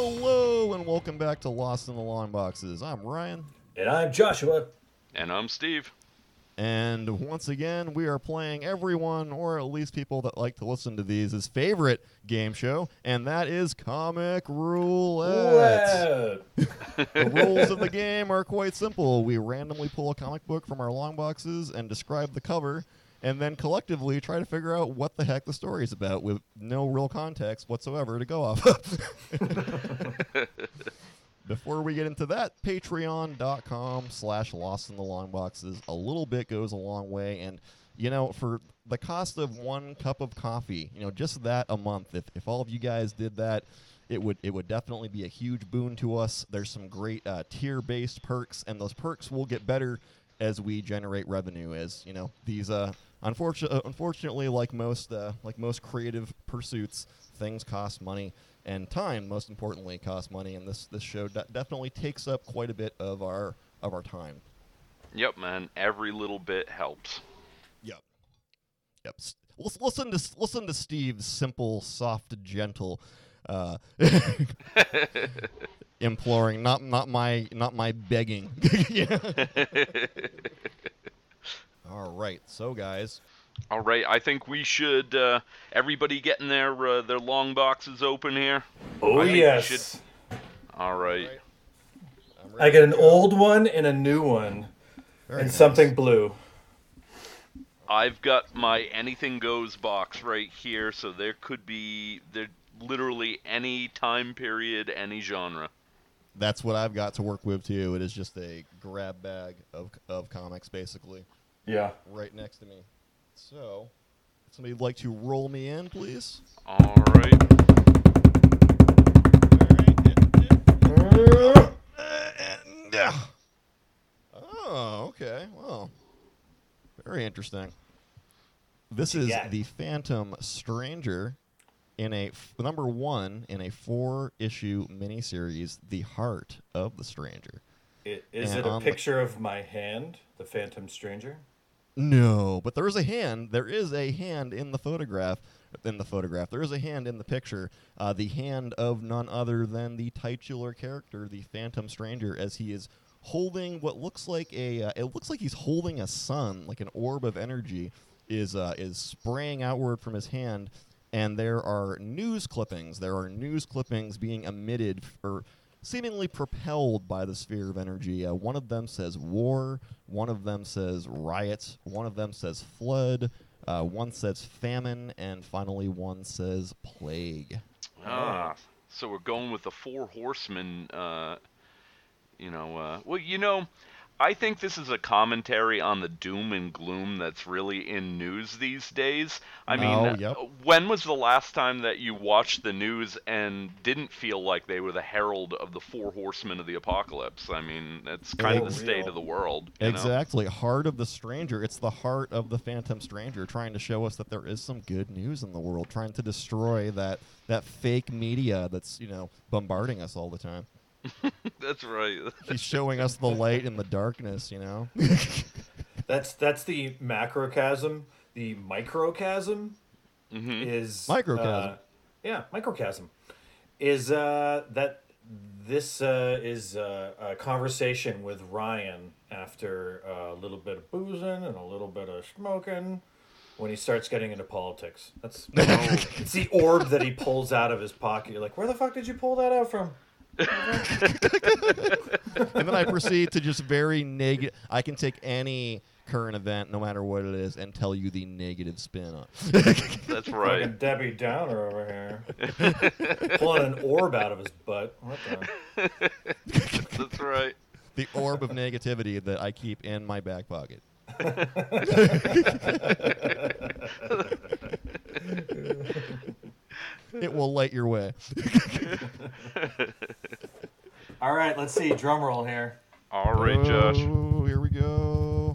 Hello and welcome back to Lost in the Long Boxes. I'm Ryan. And I'm Joshua. And I'm Steve. And once again, we are playing everyone, or at least people that like to listen to these, favorite game show, and that is Comic Roulette. The rules of the game are quite simple. We randomly pull a comic book from our long boxes and describe the cover, and then collectively try to figure out what the heck the story is about with no real context whatsoever to go off of. Before we get into that, patreon.com/lostinthelongboxes. A little bit goes a long way, and, you know, for the cost of one cup of coffee, you know, just that a month, if all of you guys did that, it would definitely be a huge boon to us. There's some great tier-based perks, and those perks will get better as we generate revenue, as, you know, these unfortunately, like most creative pursuits, things cost money, and time, most importantly, costs money, and this show definitely takes up quite a bit of our time. Yep, man. Every little bit helps. Yep. Listen to Steve's simple, soft, gentle, imploring, not my begging. All right, so guys. All right, I think we should. Everybody getting their long boxes open here. Oh, yes. All right. I get an old one and a new one, and nice. Something blue. I've got my Anything Goes box right here, so there could be literally any time period, any genre. That's what I've got to work with too. It is just a grab bag of comics, basically. Yeah. Right next to me. So, somebody like to roll me in, please? All right. Oh, okay. Well, very interesting. This is The Phantom Stranger in number 1 in a 4-issue miniseries, The Heart of the Stranger. Is it a picture of my hand, The Phantom Stranger? No, but there is a hand. There is a hand in the photograph. There is a hand in the picture. The hand of none other than the titular character, the Phantom Stranger, as he is holding what looks like it looks like he's holding a sun, like an orb of energy, is spraying outward from his hand, and there are news clippings. There are news clippings being emitted or seemingly propelled by the sphere of energy. One of them says war, one of them says riot, one of them says flood, one says famine, and finally one says plague. So we're going with the 4 horsemen, I think this is a commentary on the doom and gloom that's really in news these days. When was the last time that you watched the news and didn't feel like they were the herald of the 4 horsemen of the apocalypse? I mean, that's kind of the state of the world. Exactly. Heart of the Stranger. It's the heart of the Phantom Stranger, trying to show us that there is some good news in the world, trying to destroy that fake media that's, bombarding us all the time. That's right. He's showing us the light in the darkness, That's the macrocosm. The microcosm is microcosm. Microcosm is that this is a conversation with Ryan after a little bit of boozing and a little bit of smoking. When he starts getting into politics, it's the orb that he pulls out of his pocket. You're like, where the fuck did you pull that out from? And then I proceed to just very negative. I can take any current event, no matter what it is, and tell you the negative spin on. That's right. Fucking Debbie Downer over here, pulling an orb out of his butt. What the? That's right. The orb of negativity that I keep in my back pocket. It will light your way. All right, let's see. Drum roll here. All right, Josh. Here we go.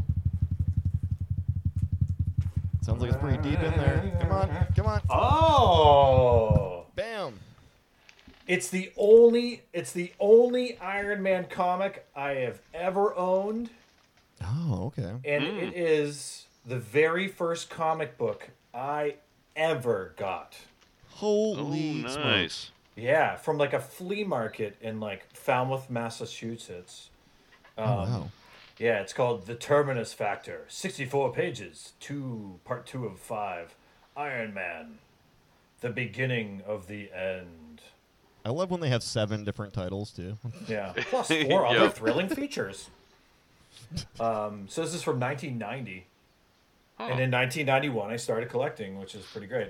Sounds like it's pretty deep in there. Come on. Oh! Bam! It's the only Iron Man comic I have ever owned. Oh, okay. And it is the very first comic book I ever got. Holy nice. smokes. Yeah, from like a flea market in like Falmouth, Massachusetts. Wow. Yeah, it's called The Terminus Factor. 64 pages. Part 2 of 5. Iron Man. The beginning of the end. I love when they have 7 different titles too. Yeah. Plus 4 other thrilling features. So this is from 1990. And in 1991 I started collecting, which is pretty great.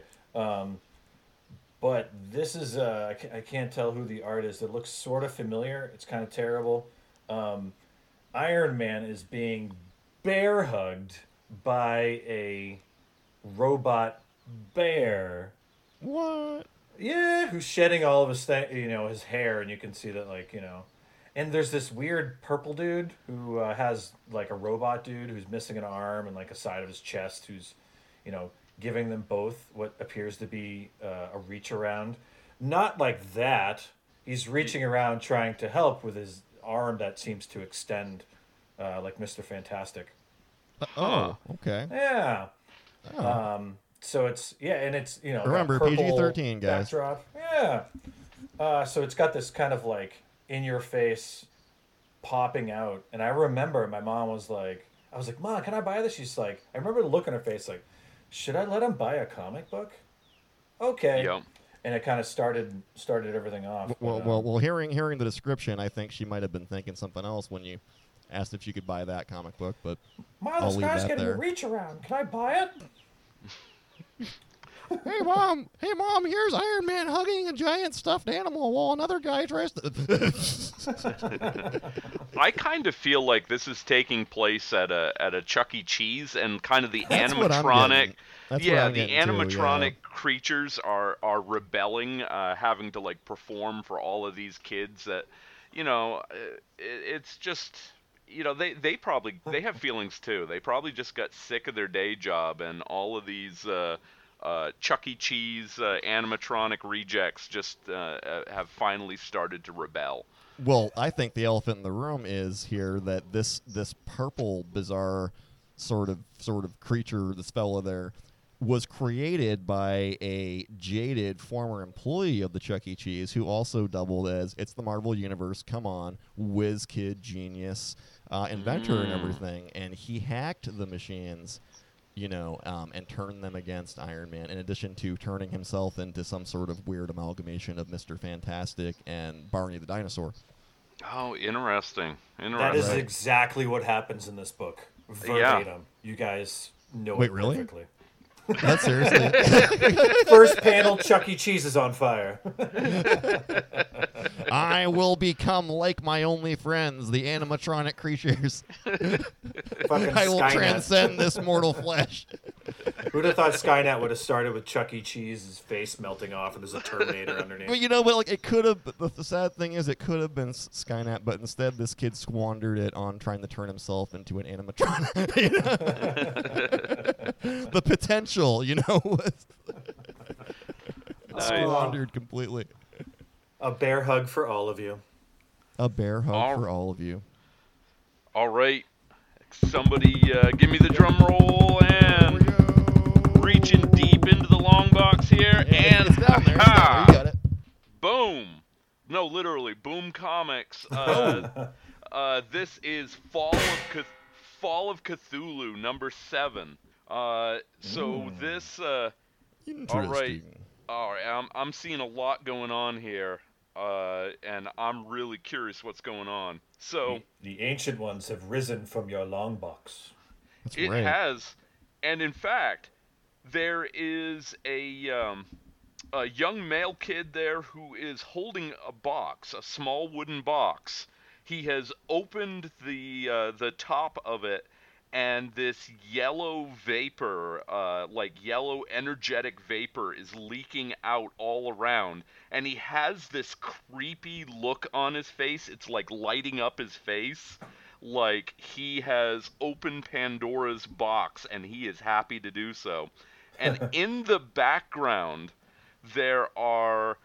But this is I can't tell who the art is. It looks sort of familiar. It's kind of terrible. Iron Man is being bear hugged by a robot bear. What? Yeah, who's shedding all of his his hair, and you can see that and there's this weird purple dude who has like a robot dude who's missing an arm and like a side of his chest, who's giving them both what appears to be a reach around. Not like that. He's reaching around trying to help with his arm that seems to extend like Mr. Fantastic. Oh, okay. Yeah. Oh. So it's and it's remember PG-13 guys. Backdrop. Yeah. So it's got this kind of like in your face popping out, and I remember my mom was like, I was like, Mom, can I buy this? She's like, I remember the look on her face like, should I let him buy a comic book? Okay. Yep. And it kind of started everything off. Well, hearing the description, I think she might have been thinking something else when you asked if she could buy that comic book. But Mom, this guy's getting a reach around. Can I buy it? Hey mom, here's Iron Man hugging a giant stuffed animal while another guy tries to. I kind of feel like this is taking place at a Chuck E. Cheese, and kind of the animatronic. The animatronic creatures are rebelling, having to like perform for all of these kids. That it's just. They have feelings too. They probably just got sick of their day job, and all of these Chuck E. Cheese animatronic rejects just have finally started to rebel. Well, I think the elephant in the room is here that this purple bizarre sort of creature, this fellow there, was created by a jaded former employee of the Chuck E. Cheese who also doubled as, it's the Marvel Universe, come on, whiz kid genius, inventor and everything. And he hacked the machines, and turned them against Iron Man, in addition to turning himself into some sort of weird amalgamation of Mr. Fantastic and Barney the Dinosaur. Oh, interesting. That is exactly what happens in this book. Verbatim. Yeah. You guys know it perfectly. That's seriously. First panel, Chuck E. Cheese is on fire. I will become like my only friends, the animatronic creatures. I will transcend this mortal flesh. Who'd have thought Skynet would have started with Chuck E. Cheese's face melting off and there's a Terminator underneath? But it could have. The sad thing is, it could have been Skynet, but instead, this kid squandered it on trying to turn himself into an animatronic. The potential, was squandered completely. A bear hug for all of you. A bear hug for all of you. All right. Somebody give me the drum roll and reaching deep into the long box here. And it's down there. You got it. Boom. No, literally. Boom Comics. This is Fall of Cthulhu number 7. This... Interesting. All right. I'm seeing a lot going on here. And I'm really curious what's going on. So the ancient ones have risen from your long box. That's it right. has, and in fact, there is a young male kid there who is holding a box, a small wooden box. He has opened the top of it, and this yellow vapor, like yellow energetic vapor, is leaking out all around. And he has this creepy look on his face. It's like lighting up his face. Like he has opened Pandora's box, and he is happy to do so. And in the background, there are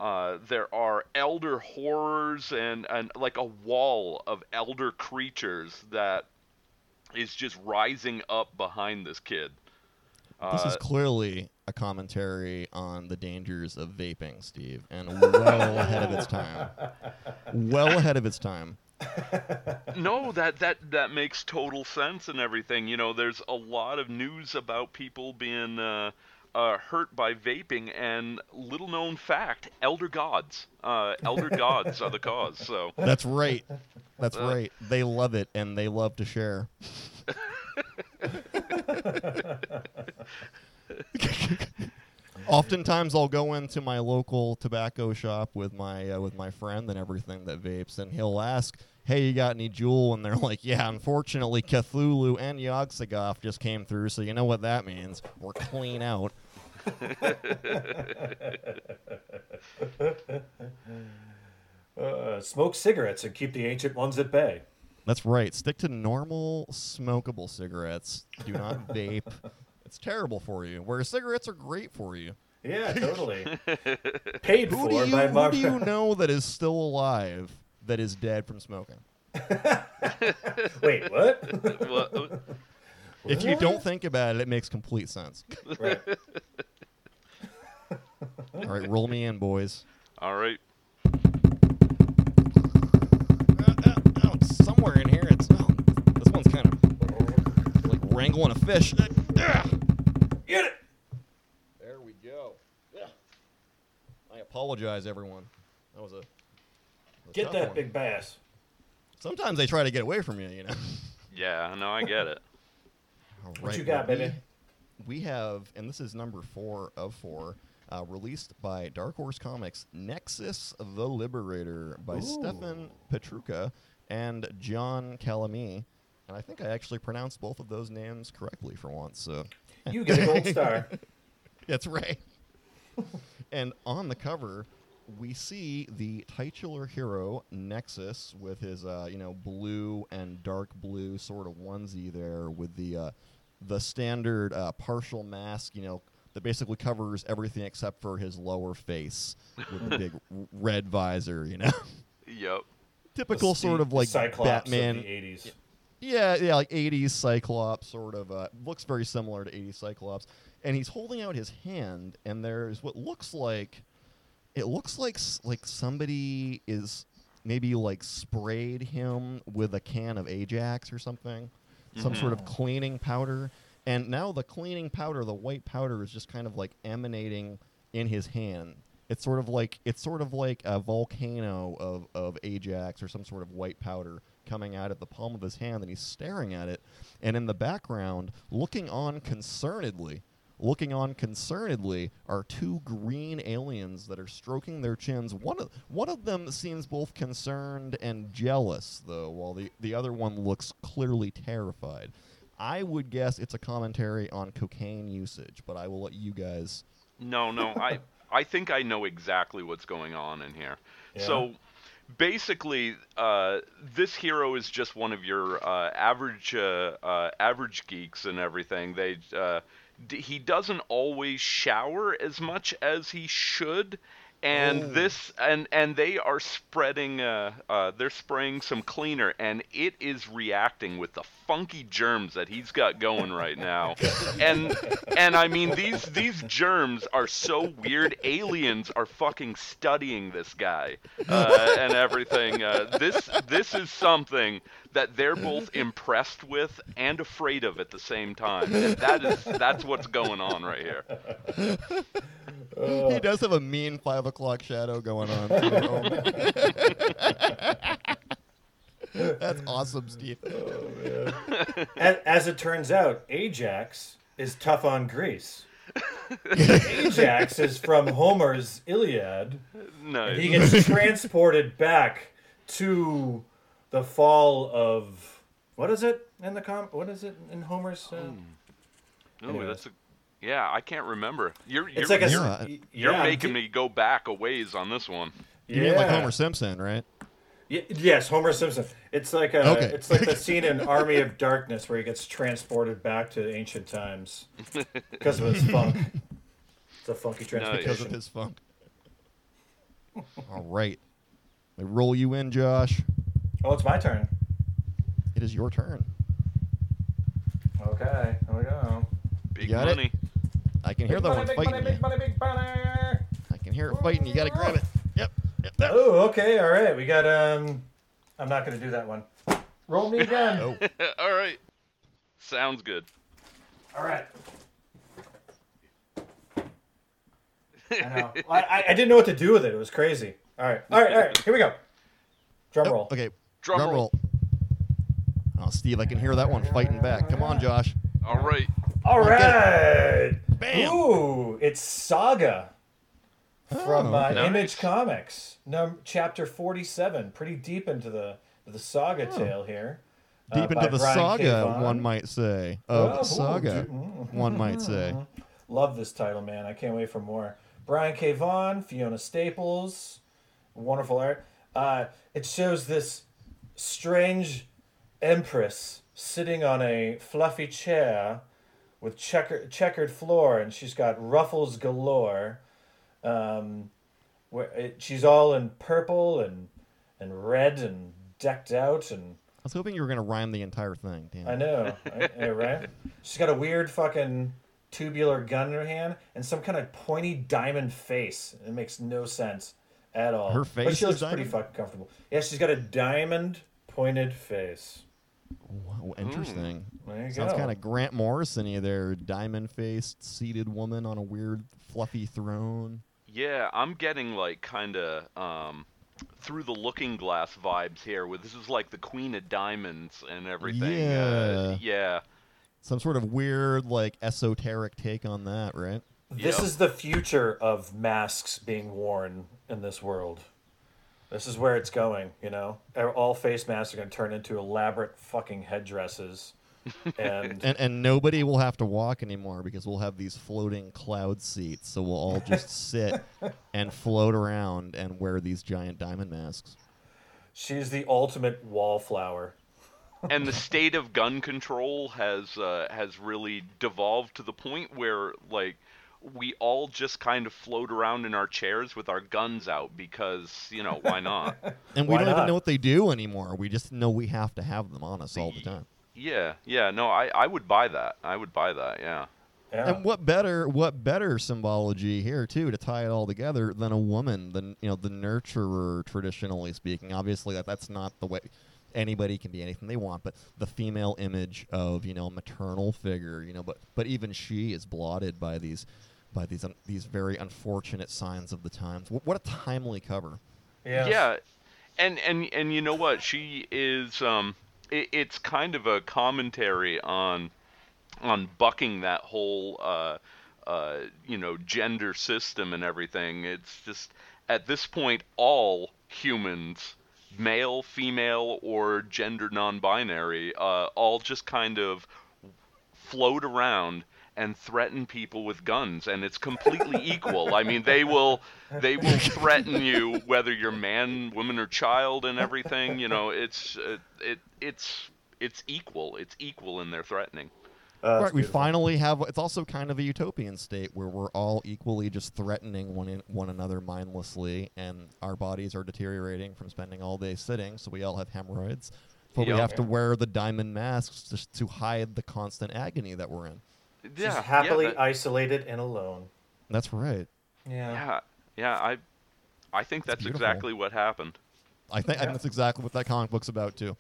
elder horrors and like a wall of elder creatures that is just rising up behind this kid. This is clearly a commentary on the dangers of vaping, Steve, and well ahead of its time. Well ahead of its time. No, that makes total sense and everything. You know, there's a lot of news about people being hurt by vaping, and little known fact, elder gods. Elder gods are the cause. So that's right. That's right. They love it, and they love to share. Oftentimes, I'll go into my local tobacco shop with my friend and everything that vapes, and he'll ask, "Hey, you got any Juul?" And they're like, "Yeah, unfortunately, Cthulhu and Yogg-Sothoth just came through, so you know what that means. We're clean out." Smoke cigarettes and keep the ancient ones at bay. That's right. Stick to normal smokable cigarettes. Do not vape. It's terrible for you. Whereas cigarettes are great for you. Yeah, totally. Paid who for by Who do you know that is still alive that is dead from smoking? Wait, what? If you don't think about it, it makes complete sense. Right. All right, roll me in, boys. All right. Somewhere in here, this one's kind of like wrangling a fish. Get it! There we go. Yeah. I apologize, everyone. That was a Get that one. big bass. Sometimes they try to get away from you, you know. Yeah, no, I get it. All right, What you got, baby? We have, and this is number 4 of 4, released by Dark Horse Comics, Nexus the Liberator by Stefan Petruka and John Calamy. And I think I actually pronounced both of those names correctly for once. So You get a gold star. That's right. And on the cover, we see the titular hero, Nexus, with his blue and dark blue sort of onesie there with the standard partial mask, that basically covers everything except for his lower face with the big red visor, Yep. Typical sort of like Cyclops Batman. of the 80s. Yeah, like 80s Cyclops sort of. Looks very similar to 80s Cyclops. And he's holding out his hand, and there's what looks like... It looks like somebody is maybe like sprayed him with a can of Ajax or something. Some sort of cleaning powder. And now the cleaning powder, the white powder, is just kind of like emanating in his hand. It's sort of like a volcano of Ajax or some sort of white powder coming out at the palm of his hand, and he's staring at it. And in the background, looking on concernedly, are 2 green aliens that are stroking their chins. One of them seems both concerned and jealous, though, while the other one looks clearly terrified. I would guess it's a commentary on cocaine usage, but I will let you guys... No, I think I know exactly what's going on in here. Yeah. So, basically, this hero is just one of your average geeks and everything. He doesn't always shower as much as he should, and and they are spreading they're spraying some cleaner, and it is reacting with the funky germs that he's got going right now. and I mean, these germs are so weird. Aliens are fucking studying this guy and everything. This is something that they're both impressed with and afraid of at the same time. And that's what's going on right here. He does have a mean 5 o'clock shadow going on. That's awesome, Steve. Oh, man. As it turns out, Ajax is tough on Greece. Ajax is from Homer's Iliad. Nice. He gets transported back to the fall of... What is it in the What is it in Homer's... Yeah, I can't remember. You're making me go back a ways on this one. You mean like Homer Simpson, right? Yes, Homer Simpson. It's like it's like the scene in Army of Darkness where he gets transported back to ancient times because of his funk. It's a funky transportation. Because of his funk. All right. They roll you in, Josh. Oh, it's my turn. It is your turn. Okay, here we go. Big money. I can hear that one fighting. Big money. I can hear it fighting. You gotta grab it. Yep. Oh, okay, all right. We got I'm not gonna do that one. Roll me again. Oh. All right. Sounds good. All right. I know. I didn't know what to do with it. It was crazy. All right. Here we go. Drum roll. Okay. Drum roll. Oh, Steve, I can hear that one fighting back. Come on, Josh. All right. All right. Bam. Ooh, it's Saga from nice. Image Comics, chapter 47. Pretty deep into the Saga tale here. Deep into the Brian saga, K. Vaughan. one might say. Of Saga, one might say. Love this title, man. I can't wait for more. Brian K. Vaughan, Fiona Staples, wonderful art. It shows this strange empress sitting on a fluffy chair with checkered floor, and she's got ruffles galore. She's all in purple and red and decked out, and I was hoping you were going to rhyme the entire thing. Damn. I know, right? She's got a weird fucking tubular gun in her hand and some kind of pointy diamond face. It makes no sense at all. Her face but she looks is pretty diamond? fucking comfortable. Yeah, she's got a diamond pointed face. Wow, interesting. There you Sounds go. kind of Grant Morrison-y there. Diamond-faced, seated woman on a weird, fluffy throne. Yeah, I'm getting like kind of through the looking glass vibes here. With this is like the Queen of Diamonds and everything. Yeah. Some sort of weird, like, esoteric take on that, right? This is the future of masks being worn in this world. This is where it's going, you know? All face masks are going to turn into elaborate fucking headdresses. And nobody will have to walk anymore because we'll have these floating cloud seats. So we'll all just sit and float around and wear these giant diamond masks. She's the ultimate wallflower. And the state of gun control has really devolved to the point where like we all just kind of float around in our chairs with our guns out because, you know, why not? And we don't even know what they do anymore. We just know we have to have them on us all the time. Yeah, no, I would buy that. Yeah. And what better symbology here too to tie it all together than a woman, the nurturer, traditionally speaking. Obviously that's not the way anybody can be anything they want, but the female image of, you know, maternal figure, you know, but even she is blotted by these very unfortunate signs of the times. What a timely cover. Yeah. And you know what? She is it's kind of a commentary on bucking that whole you know, gender system and everything. It's just at this point all humans, male, female, or gender non-binary, all just kind of float around and threaten people with guns, and it's completely equal. I mean, they will threaten you whether you're man, woman, or child, and everything. You know, it's equal. It's equal in their threatening. Right, we finally have. It's also kind of a utopian state where we're all equally just threatening one another mindlessly, and our bodies are deteriorating from spending all day sitting. So we all have hemorrhoids, but we have to wear the diamond masks just to hide the constant agony that we're in. She's happily isolated and alone. That's right. Yeah. I think that's exactly what happened. I think that's exactly what that comic book's about too.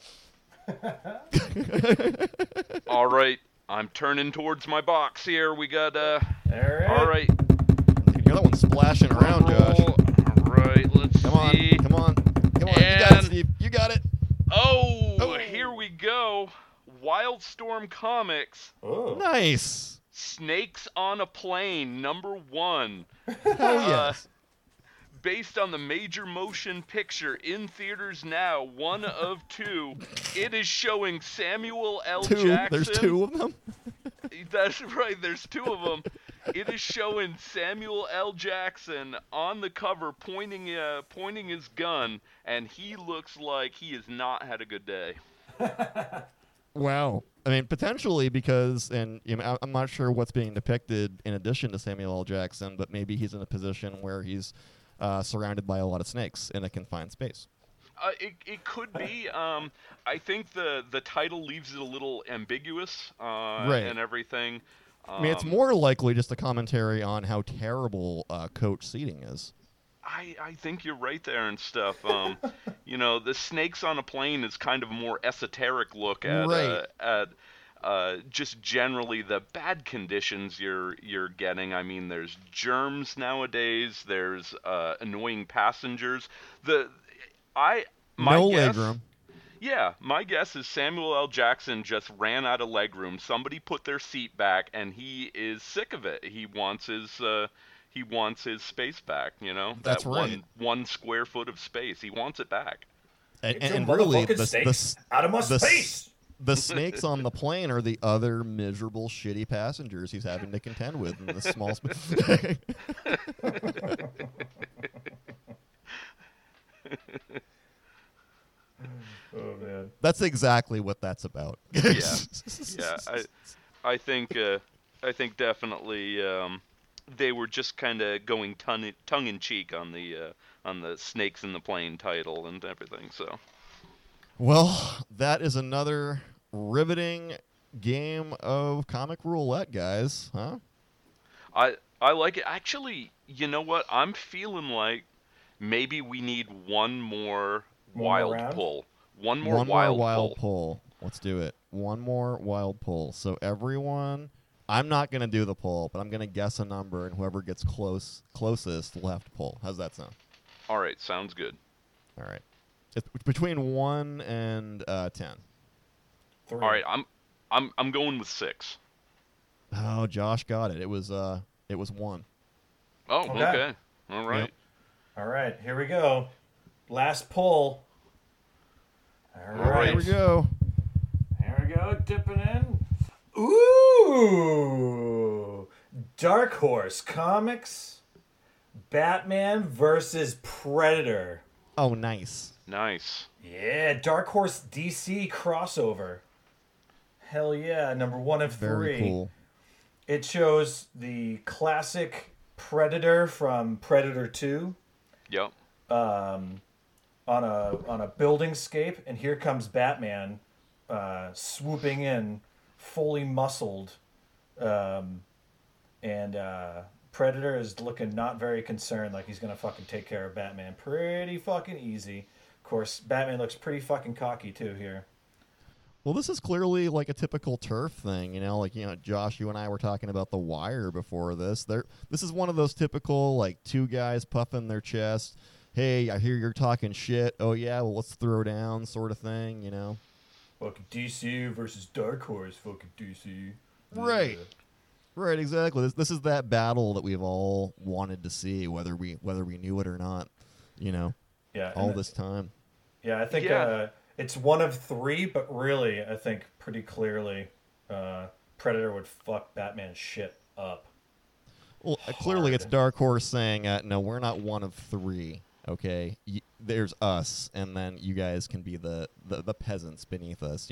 All right. I'm turning towards my box here. We got All right. All right. You hear that one splashing around, Josh? All right. Let's see. Come on. You got it, Steve. You got it. Oh, here we go. Wildstorm Comics. Oh. Nice. Snakes on a Plane, #1. Hell yes. Based on the major motion picture in theaters now, one of two. It is showing Samuel L. Jackson. There's two of them? That's right, there's two of them. It is showing Samuel L. Jackson on the cover pointing his gun, and he looks like he has not had a good day. Wow. I mean, potentially because, and you know, I'm not sure what's being depicted in addition to Samuel L. Jackson, but maybe he's in a position where he's surrounded by a lot of snakes in a confined space. It could be. I think the title leaves it a little ambiguous and everything. I mean, it's more likely just a commentary on how terrible coach seating is. I think you're right there and stuff. The snakes on a plane is kind of a more esoteric look at just generally the bad conditions you're getting. I mean, there's germs nowadays. There's annoying passengers. No legroom. Yeah, my guess is Samuel L. Jackson just ran out of legroom. Somebody put their seat back, and he is sick of it. He wants his space back. That's right. One square foot of space. He wants it back. And really, out of my space. The snakes on the plane are the other miserable, shitty passengers he's having to contend with in this small space. Oh man, that's exactly what that's about. yeah. I think definitely they were just kind of going tongue in cheek on the snakes in the plane title and everything. So, well, that is another riveting game of comic roulette, guys. Huh? I like it. Actually, you know what? I'm feeling like maybe we need one more wild pull. One more wild pull. Let's do it. One more wild pull. So everyone, I'm not going to do the pull, but I'm going to guess a number, and whoever gets closest will have to pull. How's that sound? All right, sounds good. All right. It's between 1 and 10. 3. All right, I'm going with 6. Oh, Josh got it. It was 1. Oh, okay. All right. Yep. All right, here we go. Last pull. All right. Here we go. Here we go, dipping in. Ooh! Dark Horse Comics, Batman versus Predator. Oh, nice. Nice. Yeah, Dark Horse DC crossover. Hell yeah, number 1 of 3. Very cool. It shows the classic Predator from Predator 2. Yep. On a buildingscape, and here comes Batman swooping in, fully muscled, and Predator is looking not very concerned, like he's gonna fucking take care of Batman pretty fucking easy. Of course, Batman looks pretty fucking cocky too here. Well, this is clearly like a typical turf thing, Josh, you and I were talking about The Wire before this. This is one of those typical, like, two guys puffing their chest. Hey, I hear you're talking shit. Oh, yeah, well, let's throw down sort of thing, Fucking DC versus Dark Horse, fucking DC. Right. Yeah. Right, exactly. This is that battle that we've all wanted to see, whether we knew it or not, Yeah. all this time. Yeah, I think it's 1 of 3, but really, I think pretty clearly Predator would fuck Batman's shit up. Well, clearly it's Dark Horse saying, no, we're not 1 of 3. Okay, there's us, and then you guys can be the peasants beneath us,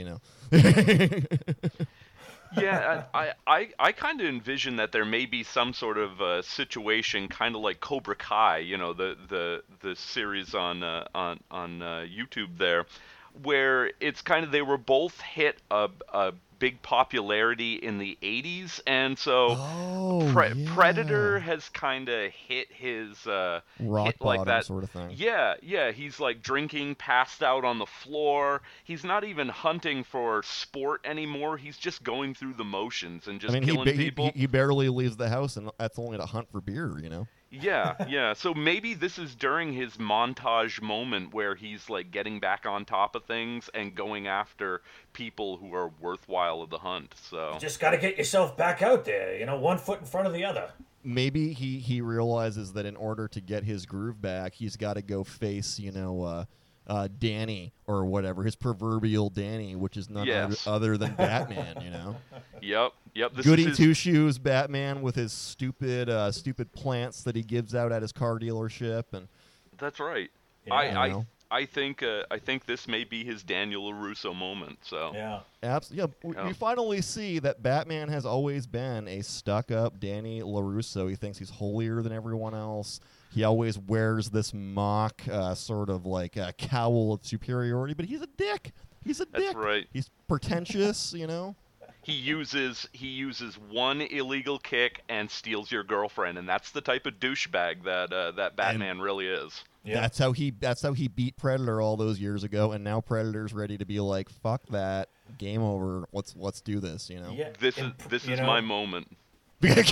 Yeah, I kind of envision that there may be some sort of situation, kind of like Cobra Kai, the series on YouTube there, where it's kind of they were both hit a big popularity in the 80s, and so Predator has kind of hit his rock hit like bottom that sort of thing. Yeah, he's like drinking, passed out on the floor. He's not even hunting for sport anymore. He's just going through the motions and just killing people. He barely leaves the house, and that's only to hunt for beer, Yeah. So maybe this is during his montage moment where he's like getting back on top of things and going after people who are worthwhile of the hunt. So you just got to get yourself back out there, 1 foot in front of the other. Maybe he realizes that in order to get his groove back, he's got to go face, Danny or whatever, his proverbial Danny, which is none other than Batman, Yep. Goody two-shoes Batman with his stupid plants that he gives out at his car dealership, and that's right. Yeah. I think this may be his Daniel LaRusso moment. So yeah, we finally see that Batman has always been a stuck-up Danny LaRusso. He thinks he's holier than everyone else. He always wears this mock sort of like cowl of superiority, but he's a dick. He's a dick. That's right. He's pretentious, he uses one illegal kick and steals your girlfriend, and that's the type of douchebag that Batman really is. Yeah. That's how he beat Predator all those years ago, and now Predator's ready to be like, fuck that, game over. Let's do this. You know. Yeah. This is my moment. Good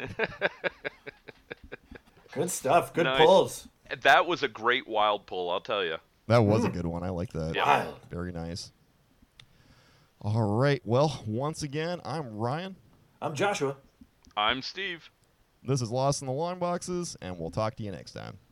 stuff. Good pulls. That was a great wild pull, I'll tell you. That was a good one. I like that. Yeah. Wild. Very nice. All right. Well, once again, I'm Ryan. I'm Joshua. I'm Steve. This is Lost in the Long Boxes, and we'll talk to you next time.